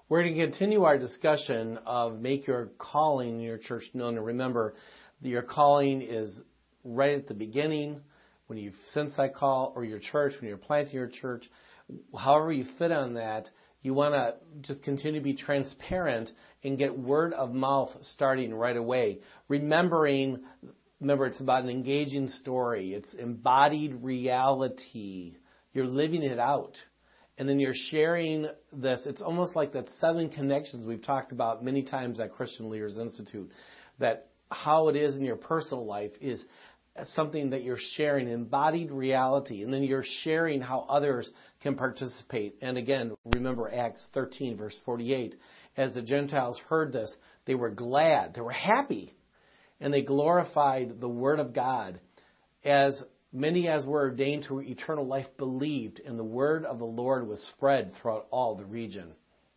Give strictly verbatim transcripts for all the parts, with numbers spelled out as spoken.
We're going to continue our discussion of make your calling in your church known. And remember, that your calling is right at the beginning, when you sense that call, or your church, when you're planting your church. However you fit on that, you want to just continue to be transparent and get word of mouth starting right away. Remembering, remember, it's about an engaging story. It's embodied reality. You're living it out. And then you're sharing this. It's almost like that seven connections we've talked about many times at Christian Leaders Institute, that how it is in your personal life is something that you're sharing, embodied reality. And then you're sharing how others can participate. And again, remember Acts thirteen, verse forty-eight. As the Gentiles heard this, they were glad, they were happy, and they glorified the word of God. As many as were ordained to eternal life believed, and the word of the Lord was spread throughout all the region.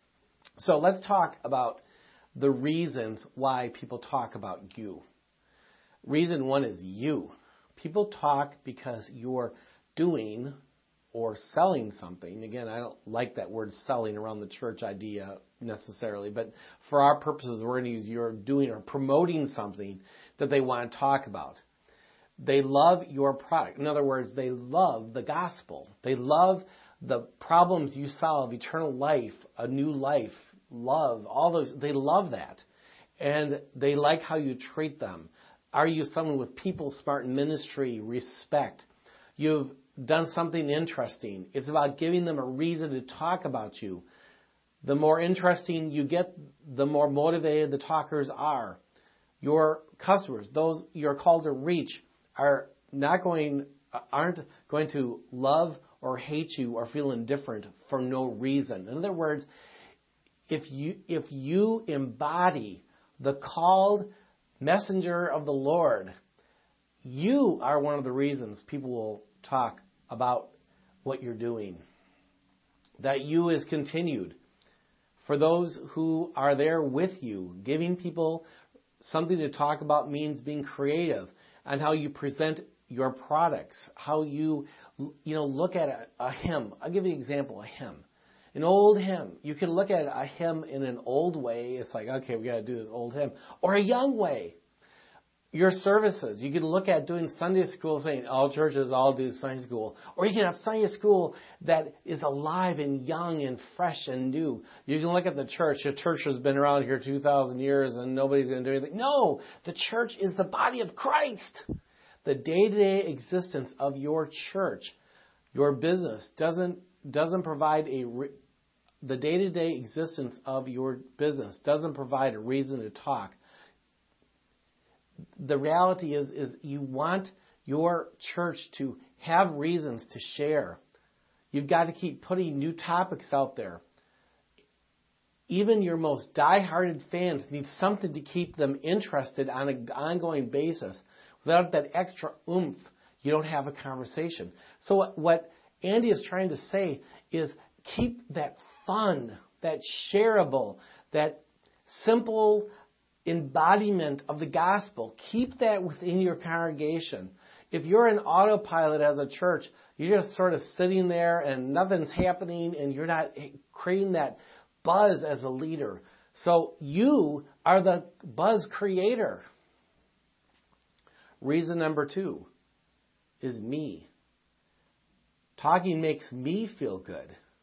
So let's talk about the reasons why people talk about you. Reason one is you. People talk because you're doing or selling something. Again, I don't like that word selling around the church idea necessarily, but for our purposes, we're going to use you're doing or promoting something that they want to talk about. They love your product. In other words, they love the gospel. They love the problems you solve, eternal life, a new life, love, all those. They love that. And they like how you treat them. Are you someone with people, smart ministry, respect? You've done something interesting. It's about giving them a reason to talk about you. The more interesting you get, the more motivated the talkers are. Your customers, those you're called to reach, are not going, aren't going to love or hate you or feel indifferent for no reason. In other words, if you if you embody the called messenger of the Lord, you are one of the reasons people will talk about what you're doing. That you is continued. For those who are there with you, giving people something to talk about means being creative on how you present your products, how you, you know, look at a, a hymn. I'll give you an example, a hymn. An old hymn. You can look at a hymn in an old way. It's like, okay, we got to do this old hymn. Or a young way. Your services. You can look at doing Sunday school, saying all churches all do Sunday school. Or you can have Sunday school that is alive and young and fresh and new. You can look at the church. The church has been around here two thousand years and nobody's going to do anything. No, the church is the body of Christ. The day-to-day existence of your church, your business, doesn't doesn't provide a... Re- the day-to-day existence of your business doesn't provide a reason to talk. The reality is, is you want your church to have reasons to share. You've got to keep putting new topics out there. Even your most die-hearted fans need something to keep them interested on an ongoing basis. Without that extra oomph, you don't have a conversation. So what, what Andy is trying to say is keep that fun, that shareable, that simple embodiment of the gospel. Keep that within your congregation. If you're an autopilot as a church, you're just sort of sitting there and nothing's happening and you're not creating that buzz as a leader. So you are the buzz creator. Reason number two is me. Talking makes me feel good.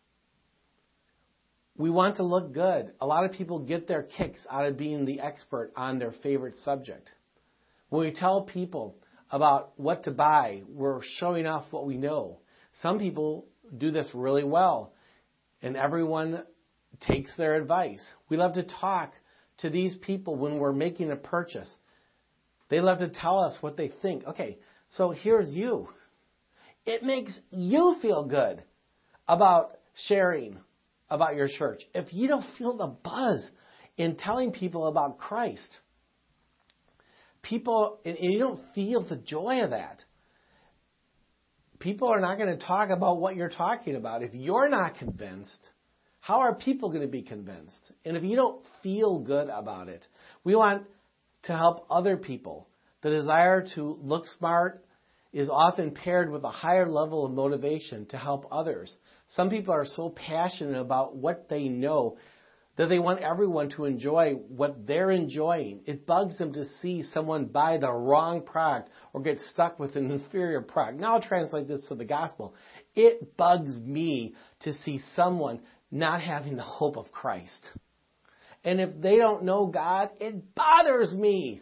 We want to look good. A lot of people get their kicks out of being the expert on their favorite subject. When we tell people about what to buy, we're showing off what we know. Some people do this really well, and everyone takes their advice. We love to talk to these people when we're making a purchase. They love to tell us what they think. Okay, so here's you. It makes you feel good about sharing about your church. If you don't feel the buzz in telling people about Christ, people, and you don't feel the joy of that, people are not going to talk about what you're talking about. If you're not convinced, how are people going to be convinced? And if you don't feel good about it, we want to help other people. The desire to look smart is often paired with a higher level of motivation to help others. Some people are so passionate about what they know that they want everyone to enjoy what they're enjoying. It bugs them to see someone buy the wrong product or get stuck with an inferior product. Now I'll translate this to the gospel. It bugs me to see someone not having the hope of Christ. And if they don't know God, it bothers me.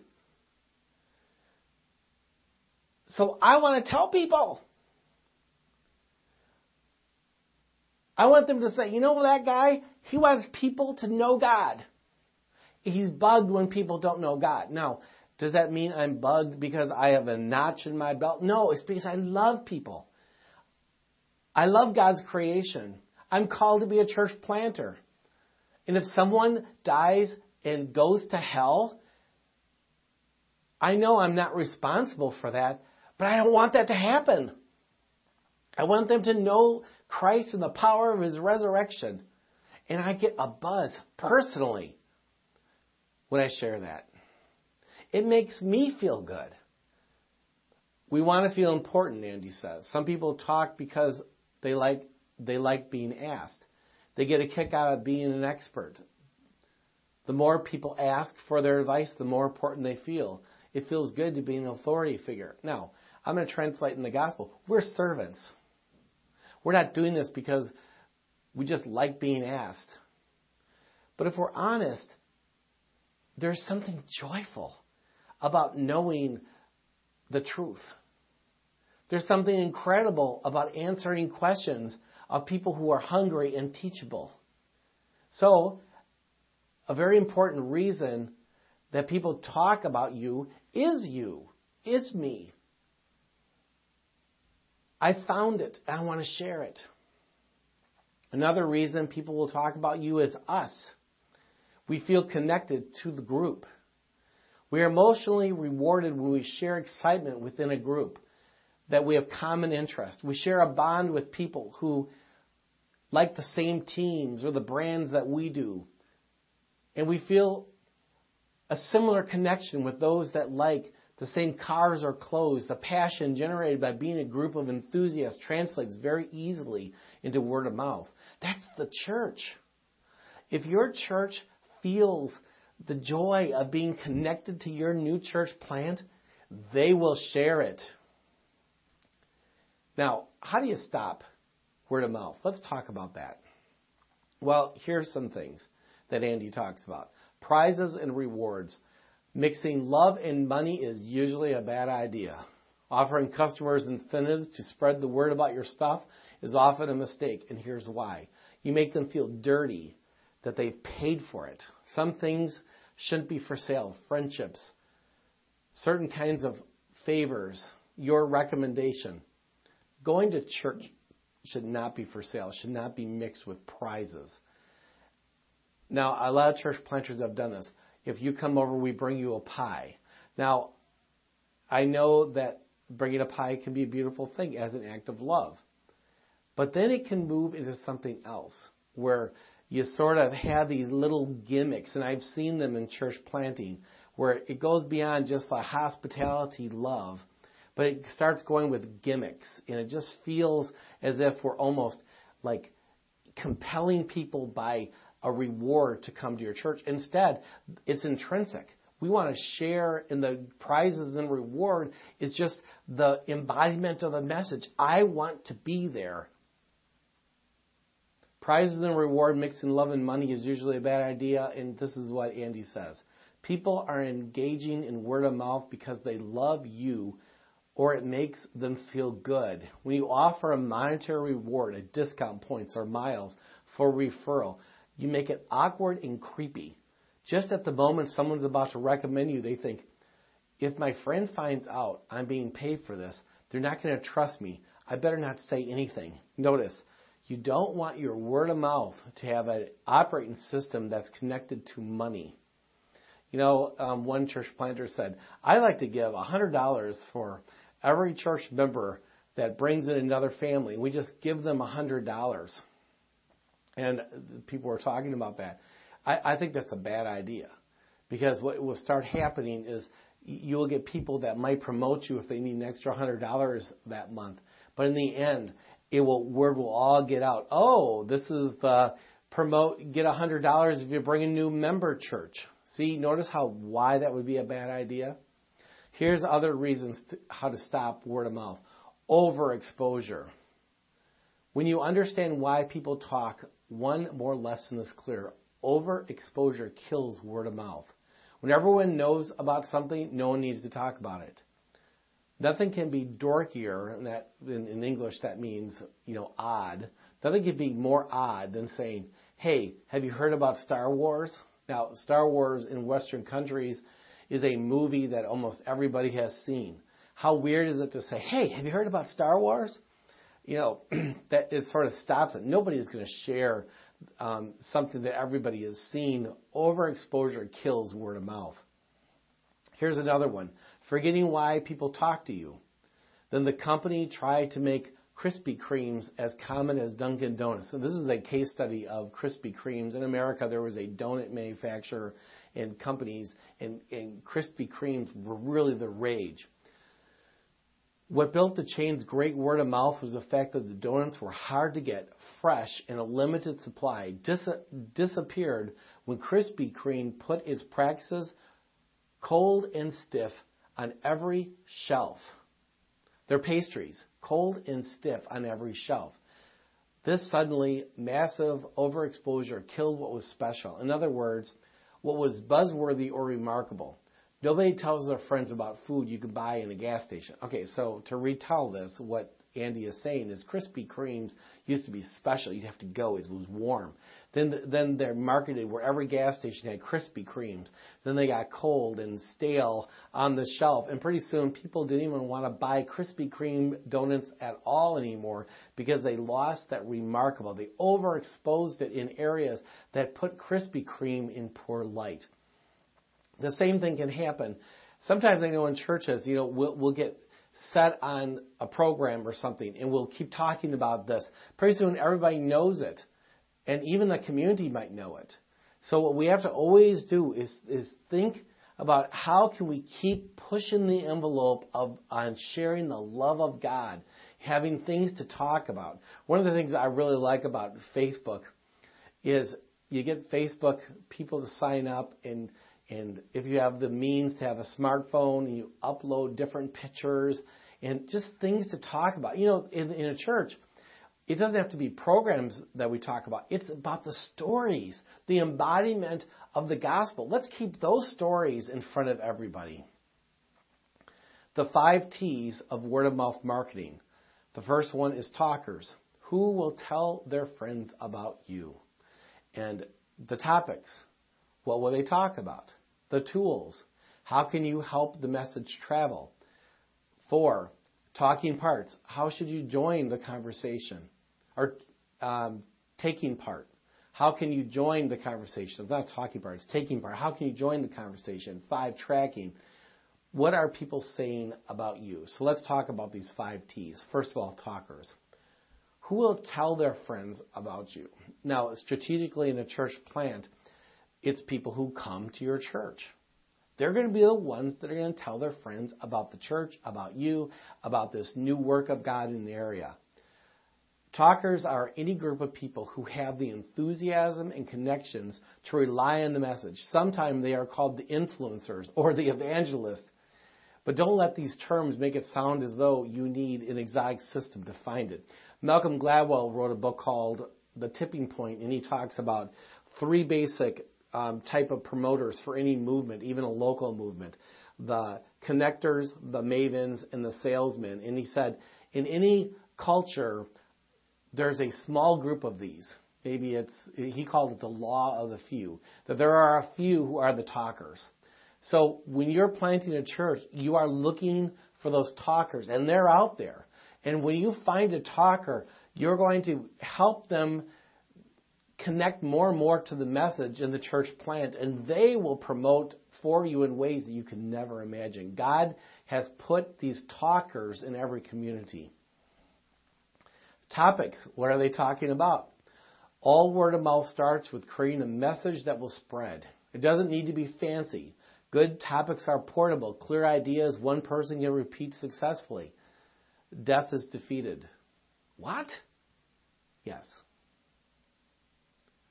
So I want to tell people. I want them to say, you know that guy? He wants people to know God. He's bugged when people don't know God. Now, does that mean I'm bugged because I have a notch in my belt? No, it's because I love people. I love God's creation. I'm called to be a church planter. And if someone dies and goes to hell, I know I'm not responsible for that, but I don't want that to happen. I want them to know Christ and the power of His resurrection. And I get a buzz personally when I share that. It makes me feel good. We want to feel important, Andy says. Some people talk because they like they like being asked. They get a kick out of being an expert. The more people ask for their advice, the more important they feel. It feels good to be an authority figure. Now, I'm going to translate in the gospel. We're servants. We're not doing this because we just like being asked. But if we're honest, there's something joyful about knowing the truth. There's something incredible about answering questions of people who are hungry and teachable. So, a very important reason that people talk about you is you. It's me. I found it, and I want to share it. Another reason people will talk about you is us. We feel connected to the group. We are emotionally rewarded when we share excitement within a group, that we have common interests. We share a bond with people who like the same teams or the brands that we do. And we feel a similar connection with those that like the same cars or clothes. The passion generated by being a group of enthusiasts translates very easily into word of mouth. That's the church. If your church feels the joy of being connected to your new church plant, they will share it. Now, how do you stop word of mouth? Let's talk about that. Well, here's some things that Andy talks about. Prizes and rewards. Mixing love and money is usually a bad idea. Offering customers incentives to spread the word about your stuff is often a mistake, and here's why. You make them feel dirty that they've paid for it. Some things shouldn't be for sale. Friendships, certain kinds of favors, your recommendation. Going to church should not be for sale, should not be mixed with prizes. Now, a lot of church planters have done this. If you come over, we bring you a pie. Now, I know that bringing a pie can be a beautiful thing as an act of love. But then it can move into something else where you sort of have these little gimmicks, and I've seen them in church planting, where it goes beyond just the hospitality love, but it starts going with gimmicks, and it just feels as if we're almost like compelling people by a reward to come to your church. Instead, it's intrinsic. We want to share in the prizes and reward is just the embodiment of the message. I want to be there. Prizes and reward mixed in love and money is usually a bad idea, and this is what Andy says. People are engaging in word of mouth because they love you or it makes them feel good. When you offer a monetary reward, a discount points or miles for referral, you make it awkward and creepy. Just at the moment someone's about to recommend you, they think, if my friend finds out I'm being paid for this, they're not going to trust me. I better not say anything. Notice, you don't want your word of mouth to have an operating system that's connected to money. You know, um, one church planter said, I like to give one hundred dollars for every church member that brings in another family. We just give them one hundred dollars. And people were talking about that. I, I think that's a bad idea, because what will start happening is you will get people that might promote you if they need an extra one hundred dollars that month. But in the end, it will word will all get out. Oh, this is the promote, get one hundred dollars if you bring a new member church. See, notice how why that would be a bad idea? Here's other reasons to, how to stop word of mouth. Overexposure. When you understand why people talk, one more lesson is clear. Overexposure kills word of mouth. When everyone knows about something, no one needs to talk about it. Nothing can be dorkier, and that in, in English that means, you know, odd. Nothing can be more odd than saying, hey, have you heard about Star Wars? Now, Star Wars in Western countries is a movie that almost everybody has seen. How weird is it to say, hey, have you heard about Star Wars? You know, that it sort of stops it. Nobody is going to share um, something that everybody has seen. Overexposure kills word of mouth. Here's another one. Forgetting why people talk to you. Then the company tried to make Krispy Kremes as common as Dunkin' Donuts. So this is a case study of Krispy Kremes. In America, there was a donut manufacturer and companies, and, and Krispy Kremes were really the rage. What built the chain's great word of mouth was the fact that the donuts were hard to get, fresh, and a limited supply. Dis- disappeared when Krispy Kreme put its practices cold and stiff on every shelf. Their pastries, cold and stiff on every shelf. This suddenly massive overexposure killed what was special. In other words, what was buzzworthy or remarkable. Nobody tells their friends about food you could buy in a gas station. Okay, so to retell this, what Andy is saying is Krispy Kremes used to be special. You'd have to go. It was warm. Then then they're marketed where every gas station had Krispy Kremes. Then they got cold and stale on the shelf. And pretty soon people didn't even want to buy Krispy Kreme donuts at all anymore because they lost that remarkable. They overexposed it in areas that put Krispy Kreme in poor light. The same thing can happen. Sometimes I know in churches, you know, we'll, we'll get set on a program or something, and we'll keep talking about this. Pretty soon everybody knows it, and even the community might know it. So what we have to always do is, is think about how can we keep pushing the envelope of on sharing the love of God, having things to talk about. One of the things I really like about Facebook is you get Facebook people to sign up, and And if you have the means to have a smartphone, and you upload different pictures and just things to talk about. You know, in, in a church, it doesn't have to be programs that we talk about. It's about the stories, the embodiment of the gospel. Let's keep those stories in front of everybody. The five T's of word of mouth marketing. The first one is talkers. Who will tell their friends about you? And the topics. What will they talk about? The tools. How can you help the message travel? Four, talking parts. How should you join the conversation? Or um, taking part. How can you join the conversation? Not talking parts, taking part. How can you join the conversation? Five, tracking. What are people saying about you? So let's talk about these five T's. First of all, talkers. Who will tell their friends about you? Now, strategically in a church plant, it's people who come to your church. They're going to be the ones that are going to tell their friends about the church, about you, about this new work of God in the area. Talkers are any group of people who have the enthusiasm and connections to rely on the message. Sometimes they are called the influencers or the evangelists. But don't let these terms make it sound as though you need an exotic system to find it. Malcolm Gladwell wrote a book called The Tipping Point, and he talks about three basic Um, type of promoters for any movement, even a local movement. The connectors, the mavens, and the salesmen. And he said, in any culture, there's a small group of these. Maybe it's, he called it the law of the few. That there are a few who are the talkers. So when you're planting a church, you are looking for those talkers, and they're out there. And when you find a talker, you're going to help them connect more and more to the message in the church plant, and they will promote for you in ways that you can never imagine. God has put these talkers in every community. Topics. What are they talking about? All word of mouth starts with creating a message that will spread. It doesn't need to be fancy. Good topics are portable. Clear ideas one person can repeat successfully. Death is defeated. What? Yes.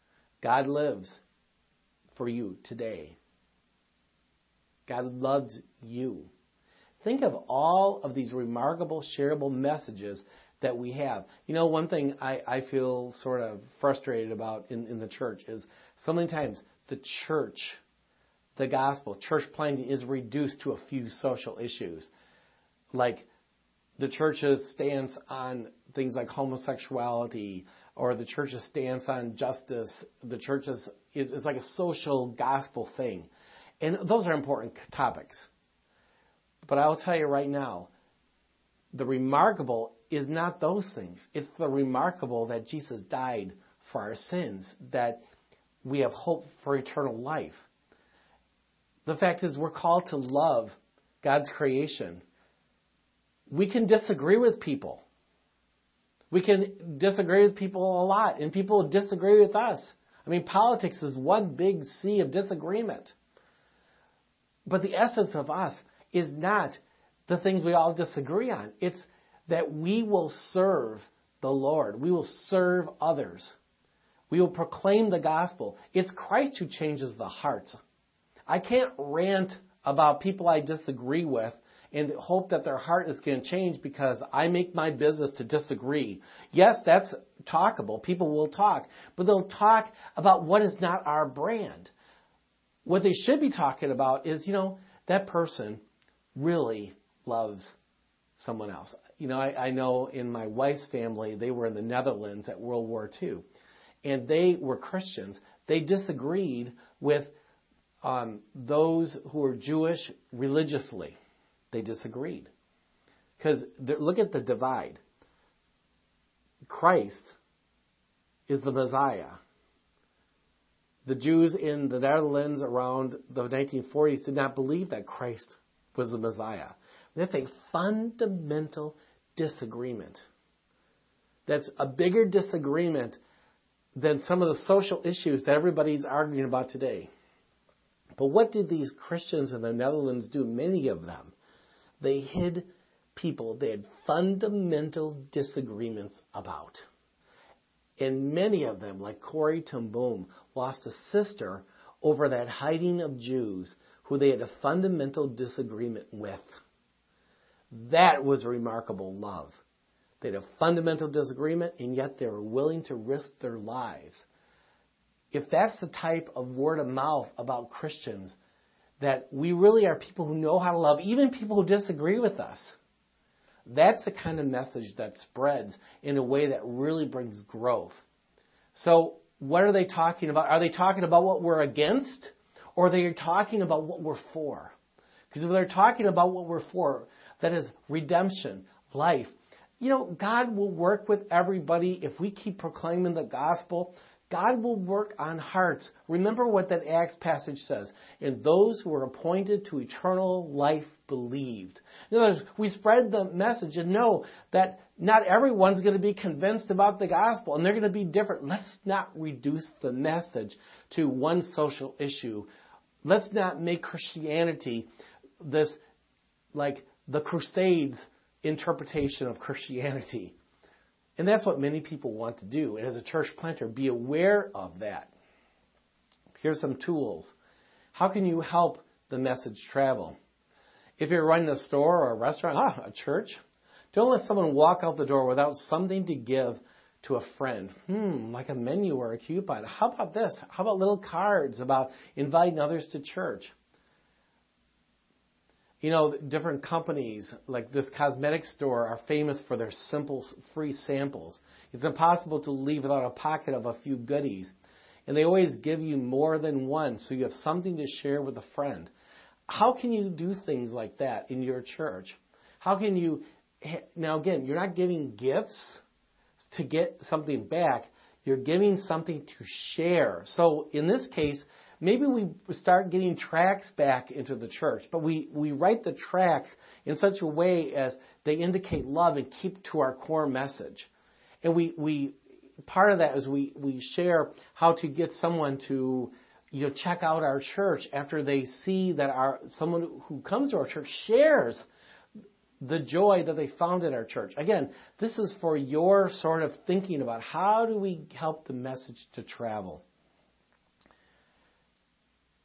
God lives for you today. God loves you. Think of all of these remarkable, shareable messages that we have. You know, one thing I, I feel sort of frustrated about in, in the church is so many times the church, the gospel, church planting is reduced to a few social issues. Like the church's stance on things like homosexuality, or the church's stance on justice. The church's is, is like a social gospel thing. And those are important topics. But I'll tell you right now, the remarkable is not those things. It's the remarkable that Jesus died for our sins, that we have hope for eternal life. The fact is, we're called to love God's creation. We can disagree with people. We can disagree with people a lot, and people disagree with us. I mean, politics is one big sea of disagreement. But the essence of us is not the things we all disagree on. It's that we will serve the Lord. We will serve others. We will proclaim the gospel. It's Christ who changes the hearts. I can't rant about people I disagree with and hope that their heart is going to change because I make my business to disagree. Yes, that's talkable. People will talk, but they'll talk about what is not our brand. What they should be talking about is, you know, that person really loves someone else. You know, I, I know in my wife's family, they were in the Netherlands at World War Two, and they were Christians. They disagreed with um, those who were Jewish religiously. They disagreed. Because look at the divide. Christ is the Messiah. The Jews in the Netherlands around the nineteen forties did not believe that Christ was the Messiah. That's a fundamental disagreement. That's a bigger disagreement than some of the social issues that everybody's arguing about today. But what did these Christians in the Netherlands do? Many of them. They hid people they had fundamental disagreements about. And many of them, like Corrie ten Boom, lost a sister over that hiding of Jews who they had a fundamental disagreement with. That was remarkable love. They had a fundamental disagreement, and yet they were willing to risk their lives. If that's the type of word of mouth about Christians, that we really are people who know how to love, even people who disagree with us, that's the kind of message that spreads in a way that really brings growth. So what are they talking about? Are they talking about what we're against, or are they talking about what we're for? Because if they're talking about what we're for, that is redemption, life. You know, God will work with everybody if we keep proclaiming the gospel. God will work on hearts. Remember what that Acts passage says. And those who were appointed to eternal life believed. In other words, we spread the message and know that not everyone's going to be convinced about the gospel, and they're going to be different. Let's not reduce the message to one social issue. Let's not make Christianity this, like, the Crusades interpretation of Christianity. And that's what many people want to do. And as a church planter, be aware of that. Here's some tools. How can you help the message travel? If you're running a store or a restaurant, ah, a church, don't let someone walk out the door without something to give to a friend. Hmm, like a menu or a coupon. How about this? How about little cards about inviting others to church? You know, different companies like this cosmetic store are famous for their simple free samples. It's impossible to leave without a pocket of a few goodies. And they always give you more than one, so you have something to share with a friend. How can you do things like that in your church? How can you, now again, you're not giving gifts to get something back. You're giving something to share. So in this case, maybe we start getting tracts back into the church, but we, we write the tracts in such a way as they indicate love and keep to our core message. And we, we part of that is we, we share how to get someone to, you know, check out our church after they see that our someone who comes to our church shares the joy that they found in our church. Again, this is for your sort of thinking about how do we help the message to travel.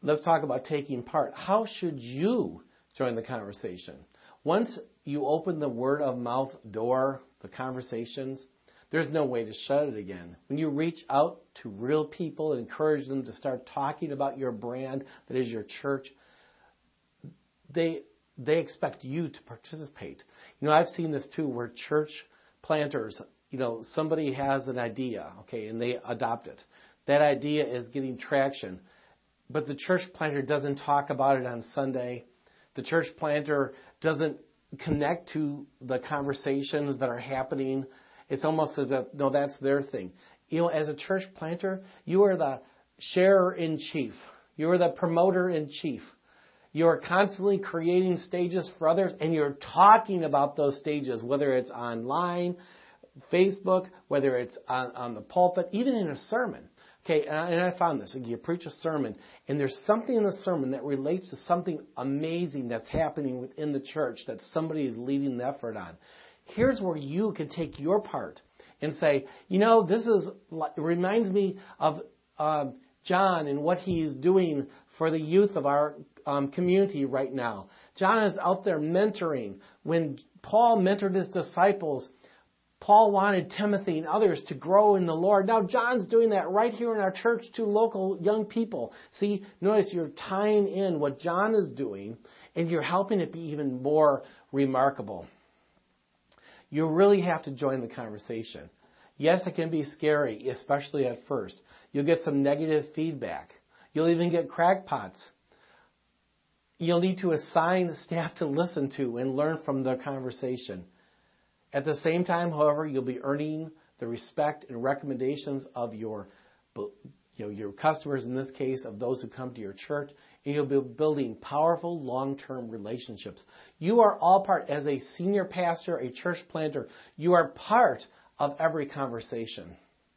let's talk about taking part. How should you join the conversation? Once you open the word of mouth door, the conversations, there's no way to shut it again. When you reach out to real people and encourage them to start talking about your brand, that is your church, they they expect you to participate. You know, I've seen this too, where church planters, you know, somebody has an idea, okay, and they adopt it. That idea is getting traction, but the church planter doesn't talk about it on Sunday. The church planter doesn't connect to the conversations that are happening. It's almost as if, no, that's their thing. You know, as a church planter, you are the sharer-in-chief. You are the promoter-in-chief. You are constantly creating stages for others, and you're talking about those stages, whether it's online, Facebook, whether it's on, on the pulpit, even in a sermon. Okay, and I found this. You preach a sermon, and there's something in the sermon that relates to something amazing that's happening within the church that somebody is leading the effort on. Here's where you can take your part and say, you know, this is it reminds me of uh, John and what he's doing for the youth of our um, community right now. John is out there mentoring. When Paul mentored his disciples, Paul wanted Timothy and others to grow in the Lord. Now John's doing that right here in our church to local young people. See, notice you're tying in what John is doing, and you're helping it be even more remarkable. You really have to join the conversation. Yes, it can be scary, especially at first. You'll get some negative feedback. You'll even get crackpots. You'll need to assign staff to listen to and learn from the conversation. At the same time, however, you'll be earning the respect and recommendations of your, you know, your customers, in this case, of those who come to your church, and you'll be building powerful long-term relationships. You are all part, as a senior pastor, a church planter, you are part of every conversation.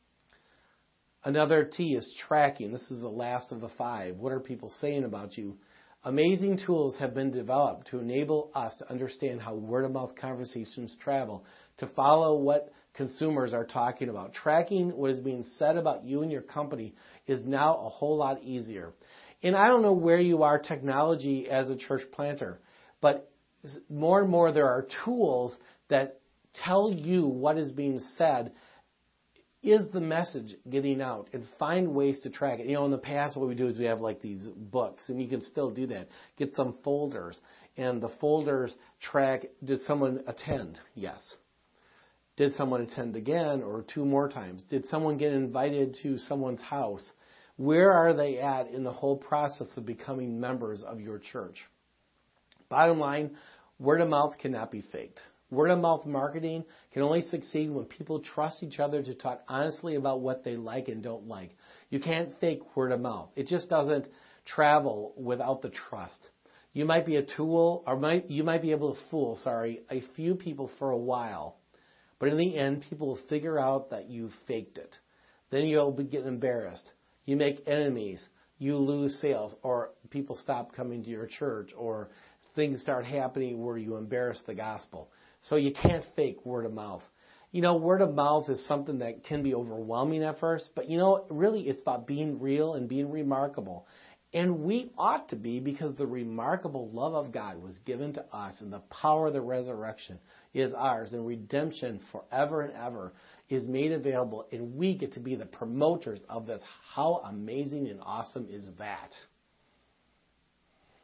Another T is tracking. This is the last of the five. What are people saying about you? Amazing tools have been developed to enable us to understand how word-of-mouth conversations travel, to follow what consumers are talking about. Tracking what is being said about you and your company is now a whole lot easier. And I don't know where you are technology as a church planter, but more and more there are tools that tell you what is being said. Is the message getting out? And find ways to track it. You know, in the past, what we do is we have like these books, and you can still do that. Get some folders, and the folders track, did someone attend? Yes. Did someone attend again or two more times? Did someone get invited to someone's house? Where are they at in the whole process of becoming members of your church? Bottom line, word of mouth cannot be faked. Word-of-mouth marketing can only succeed when people trust each other to talk honestly about what they like and don't like. You can't fake word-of-mouth. It just doesn't travel without the trust. You might be a tool, or might, you might be able to fool, sorry, a few people for a while. But in the end, people will figure out that you faked it. Then you'll be getting embarrassed. You make enemies. You lose sales, or people stop coming to your church, or things start happening where you embarrass the gospel. So you can't fake word of mouth. You know, word of mouth is something that can be overwhelming at first, but you know, really it's about being real and being remarkable. And we ought to be, because the remarkable love of God was given to us, and the power of the resurrection is ours, and redemption forever and ever is made available, and we get to be the promoters of this. How amazing and awesome is that?